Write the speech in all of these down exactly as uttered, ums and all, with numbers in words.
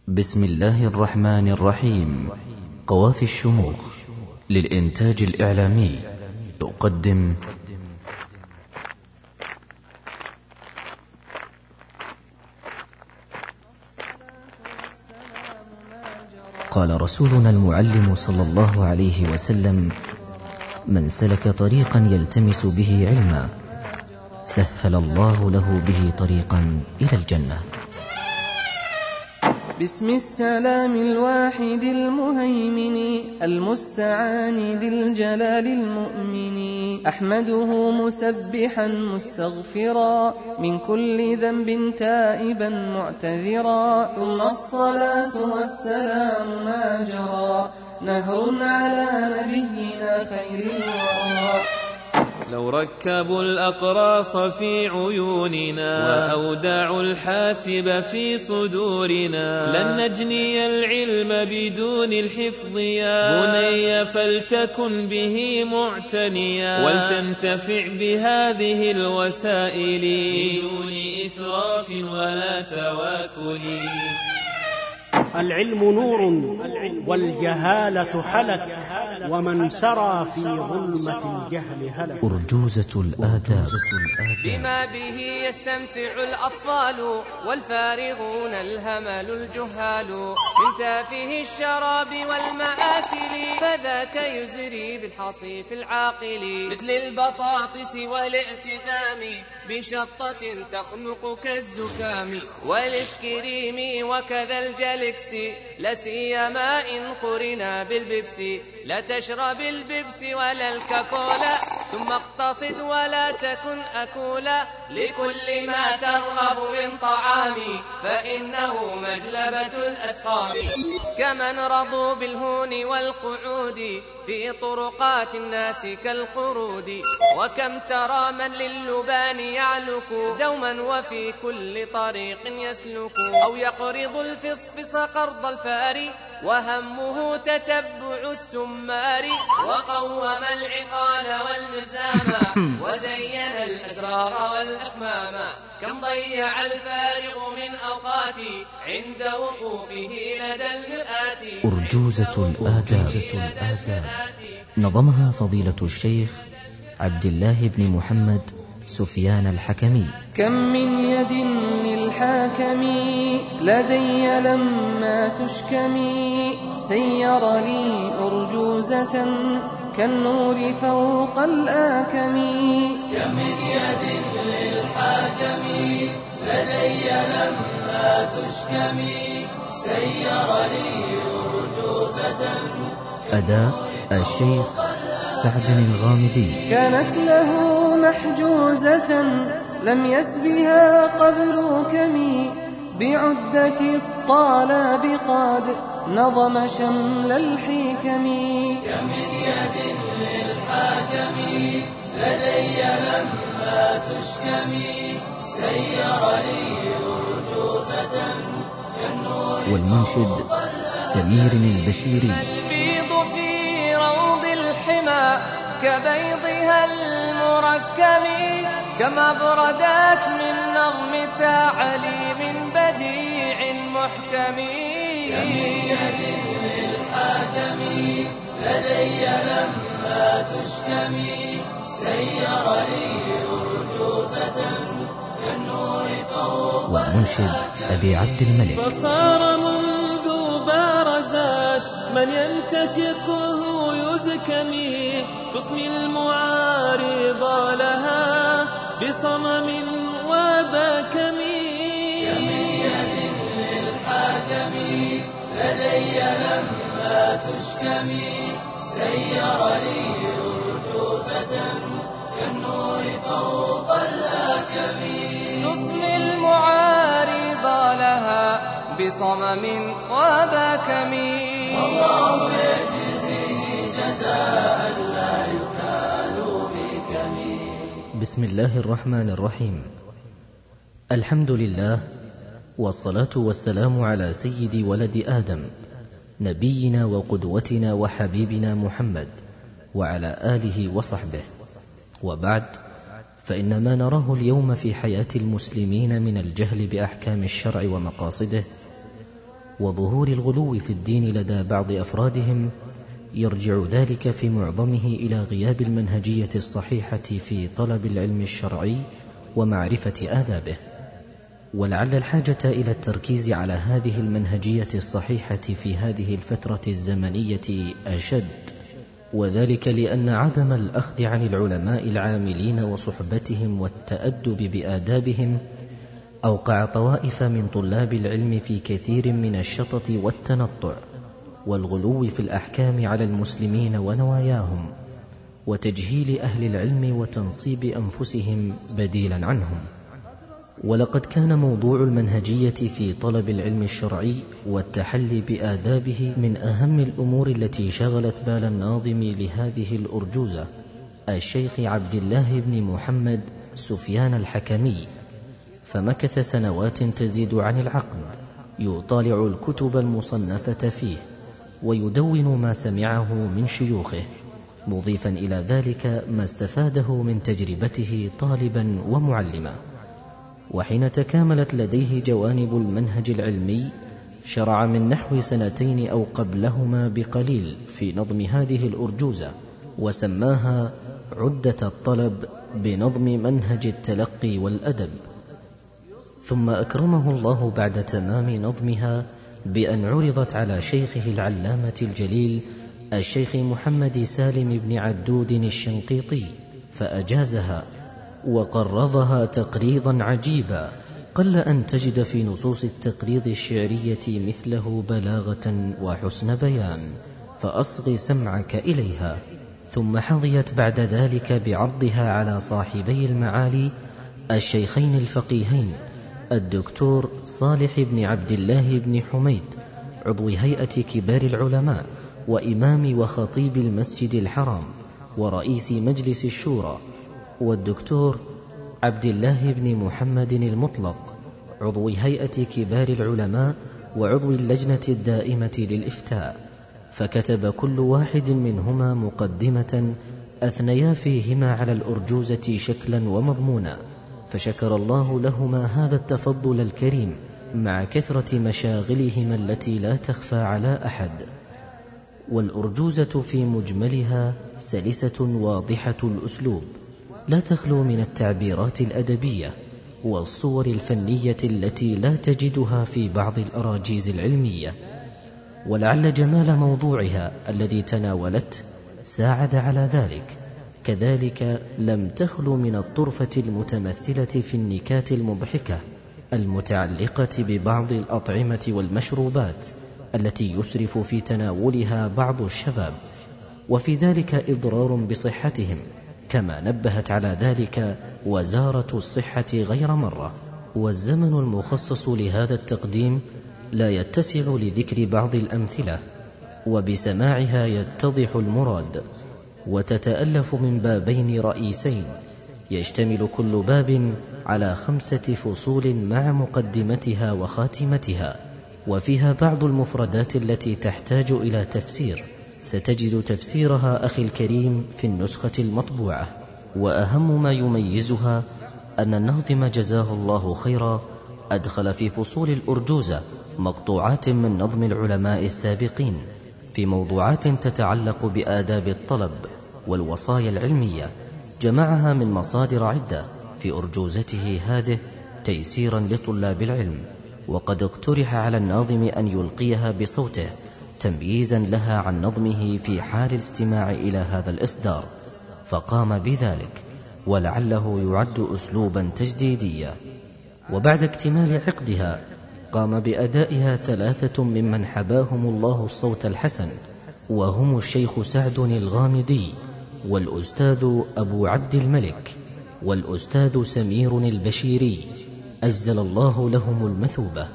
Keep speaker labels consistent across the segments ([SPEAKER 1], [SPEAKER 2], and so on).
[SPEAKER 1] بسم الله الرحمن الرحيم. قوافي الشموخ للإنتاج الإعلامي تقدم قال رسولنا المعلم صلى الله عليه وسلم: من سلك طريقا يلتمس به علما سهل الله له به طريقا إلى الجنة.
[SPEAKER 2] بسم السلام الواحد المهيمن المستعان ذي الجلال المؤمن، أحمده مسبحا مستغفرا من كل ذنب تائبا معتذرا، ثم الصلاة والسلام ما جرى نهر على نبينا خير الورى.
[SPEAKER 3] لو ركبوا الأقراص في عيوننا وأودعوا الحاسب في صدورنا لن نجني العلم بدون الحفظ يا بني، فلتكن به معتنيا ولتنتفع بهذه الوسائل بدون إسراف ولا تواكل.
[SPEAKER 4] العلم نور والجهالة حلك، ومن سرى في ظلمة الجهل هلك.
[SPEAKER 1] أرجوزة الآداب
[SPEAKER 5] بما به يستمتع الأطفال والفارغون الهمل الجهال من تافه الشراب والمآكل، فذاك يزري بالحصيف العاقل مثل البطاطس والاعتدام بشطة تخنق كالزكام والإسكريم وكذا الجلكس، لسيما إن قرنا بالبيبسي. لا تشرب البيبسي ولا الكاكولا ثم اقتصد ولا تكن أكولا لكل ما ترغب من طعام، فإنه مجلبة الأسقام. كمن رضوا بالهون والقعود في طرقات الناس كالقرود، وكم ترى من للبان يعلك دوما وفي كل طريق يسلك، أو يقرض الفصفص قرض الفار وهمه تتبع السمار، وقوم العقال والمزام وزين الأسرار والأقمام. كم ضيع الفارغ من أوقاتي عند وقوفه لدى المرآة.
[SPEAKER 1] أرجوزة الآداب نظمها فضيلة الشيخ عبد الله بن محمد سفيان الحكمي.
[SPEAKER 2] كم من يد للحاكم لدي لما تشكمي، سير لي أرجوزة كالنور فوق الآكم.
[SPEAKER 6] كم من يد للحاكم لدي لما تشكمي، سير لي أرجوزة.
[SPEAKER 1] أداء الشيخ سعد الغامدي.
[SPEAKER 2] كانت له محجوزة لم يسبها قبل كمي، بعدة الطالب قد نظم شمل الحكم.
[SPEAKER 6] كم من يد للحاكم لدي لما تشكمي، سير لي أرجوزة كالنور.
[SPEAKER 1] والمنشد سمير البشيري.
[SPEAKER 5] البيض في روض الحمى كبيضها المركب، كما بردت من نظم تعليم بديع محكم.
[SPEAKER 6] كم من يد للحاكم لدي لما تشكمي، سير لي أرجوزة كالنور فوق.
[SPEAKER 1] والمنشد أبي عبد الملك.
[SPEAKER 3] فصار منذ بارزات من ينتشقه يزكمي، تسمي المعارض لها بصمم وبكم.
[SPEAKER 6] كم من يد للحاكم لدي لما تشكمي، سير لي أرجوزة كالنور فوق الآكم.
[SPEAKER 5] تسمي المعارض لها بصمم وبكم.
[SPEAKER 6] والله يجزيه جزاء لا يكال بكم.
[SPEAKER 1] بسم الله الرحمن الرحيم. الحمد لله والصلاة والسلام على سيد ولد آدم نبينا وقدوتنا وحبيبنا محمد وعلى آله وصحبه، وبعد، فإن ما نراه اليوم في حياة المسلمين من الجهل بأحكام الشرع ومقاصده وظهور الغلو في الدين لدى بعض أفرادهم، يرجع ذلك في معظمه إلى غياب المنهجية الصحيحة في طلب العلم الشرعي ومعرفة آدابه. ولعل الحاجة إلى التركيز على هذه المنهجية الصحيحة في هذه الفترة الزمنية أشد، وذلك لأن عدم الأخذ عن العلماء العاملين وصحبتهم والتأدب بآدابهم أوقع طوائف من طلاب العلم في كثير من الشطط والتنطع والغلو في الأحكام على المسلمين ونواياهم، وتجهيل أهل العلم وتنصيب أنفسهم بديلا عنهم. ولقد كان موضوع المنهجية في طلب العلم الشرعي والتحلي بآدابه من أهم الأمور التي شغلت بال الناظم لهذه الأرجوزة الشيخ عبد الله بن محمد سفيان الحكمي، فمكث سنوات تزيد عن العقد يطالع الكتب المصنفة فيه ويدون ما سمعه من شيوخه، مضيفا إلى ذلك ما استفاده من تجربته طالبا ومعلما. وحين تكاملت لديه جوانب المنهج العلمي شرع من نحو سنتين أو قبلهما بقليل في نظم هذه الأرجوزة، وسماها عدة الطلب بنظم منهج التلقي والأدب. ثم أكرمه الله بعد تمام نظمها بأن عرضت على شيخه العلامة الجليل الشيخ محمد سالم بن عدود الشنقيطي، فأجازها وقرضها تقريضا عجيبا قل أن تجد في نصوص التقريض الشعرية مثله بلاغة وحسن بيان، فأصغ سمعك إليها. ثم حظيت بعد ذلك بعرضها على صاحبي المعالي الشيخين الفقيهين الدكتور صالح بن عبد الله بن حميد عضو هيئة كبار العلماء وإمام وخطيب المسجد الحرام ورئيس مجلس الشورى، والدكتور عبد الله بن محمد المطلق عضو هيئة كبار العلماء وعضو اللجنة الدائمة للإفتاء، فكتب كل واحد منهما مقدمة أثنيا فيهما على الأرجوزة شكلا ومضمونا، فشكر الله لهما هذا التفضل الكريم مع كثرة مشاغلهما التي لا تخفى على أحد. والأرجوزة في مجملها سلسة واضحة الأسلوب، لا تخلو من التعبيرات الأدبية والصور الفنية التي لا تجدها في بعض الأراجيز العلمية. ولعل جمال موضوعها الذي تناولته ساعد على ذلك. كذلك لم تخلو من الطرفة المتمثلة في النكات المضحكة المتعلقة ببعض الأطعمة والمشروبات التي يسرف في تناولها بعض الشباب، وفي ذلك إضرار بصحتهم، كما نبهت على ذلك وزارة الصحة غير مرة. والزمن المخصص لهذا التقديم لا يتسع لذكر بعض الأمثلة، وبسماعها يتضح المراد، وتتألف من بابين رئيسين يشتمل كل باب على خمسة فصول مع مقدمتها وخاتمتها، وفيها بعض المفردات التي تحتاج إلى تفسير، ستجد تفسيرها أخي الكريم في النسخة المطبوعة. وأهم ما يميزها أن الناظم جزاه الله خيرا أدخل في فصول الأرجوزة مقطوعات من نظم العلماء السابقين في موضوعات تتعلق بآداب الطلب والوصايا العلمية، جمعها من مصادر عدة في أرجوزته هذه تيسيرا لطلاب العلم. وقد اقترح على الناظم أن يلقيها بصوته تمييزا لها عن نظمه في حال الاستماع إلى هذا الإصدار، فقام بذلك، ولعله يعد أسلوبا تجديديا. وبعد اكتمال عقدها قام بأدائها ثلاثة ممن حباهم الله الصوت الحسن، وهم الشيخ سعد الغامدي والأستاذ أبو عبد الملك والأستاذ سمير البشيري، أجزل الله لهم المثوبة.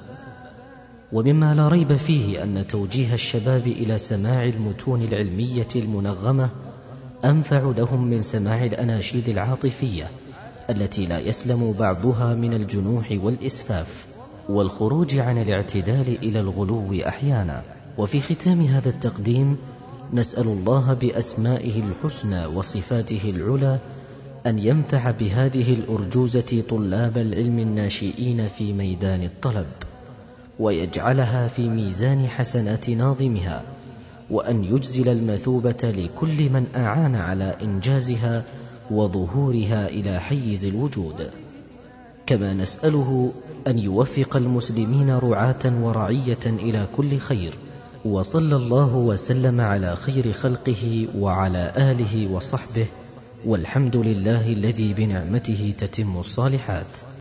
[SPEAKER 1] ومما لا ريب فيه أن توجيه الشباب إلى سماع المتون العلمية المنغمة أنفع لهم من سماع الأناشيد العاطفية التي لا يسلم بعضها من الجنوح والإسفاف والخروج عن الاعتدال إلى الغلو أحيانا. وفي ختام هذا التقديم نسأل الله بأسمائه الحسنى وصفاته العلى أن ينفع بهذه الأرجوزة طلاب العلم الناشئين في ميدان الطلب، ويجعلها في ميزان حسنات ناظمها، وأن يجزل المثوبة لكل من أعان على إنجازها وظهورها إلى حيز الوجود. كما نسأله أن يوفق المسلمين رعاة ورعية إلى كل خير. وصلى الله وسلم على خير خلقه وعلى آله وصحبه، والحمد لله الذي بنعمته تتم الصالحات.